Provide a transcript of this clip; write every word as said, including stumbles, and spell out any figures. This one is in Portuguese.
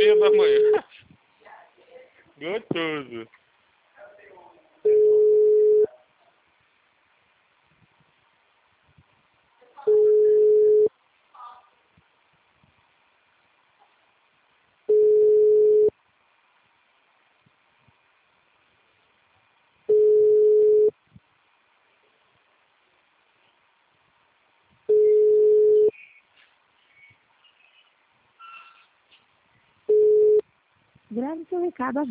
meia da manhã. Gostoso. Grave seu recado agora.